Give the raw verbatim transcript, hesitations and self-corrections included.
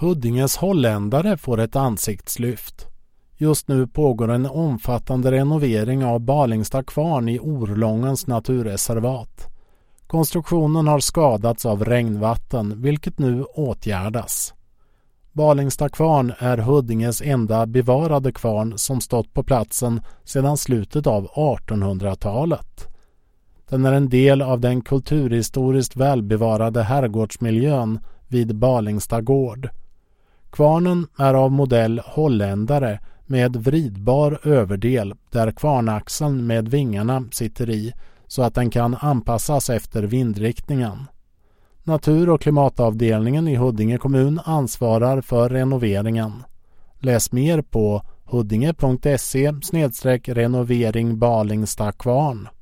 Huddinges holländare får ett ansiktslyft. Just nu pågår en omfattande renovering av Balingsta kvarn i Orlångens naturreservat. Konstruktionen har skadats av regnvatten, vilket nu åtgärdas. Balingsta kvarn är Huddinges enda bevarade kvarn som stått på platsen sedan slutet av artonhundratalet. Den är en del av den kulturhistoriskt välbevarade herrgårdsmiljön vid Balingsta gård. Kvarnen är av modell holländare med vridbar överdel där kvarnaxeln med vingarna sitter i så att den kan anpassas efter vindriktningen. Natur- och klimatavdelningen i Huddinge kommun ansvarar för renoveringen. Läs mer på huddinge punkt se slash renovering Balingsta kvarn.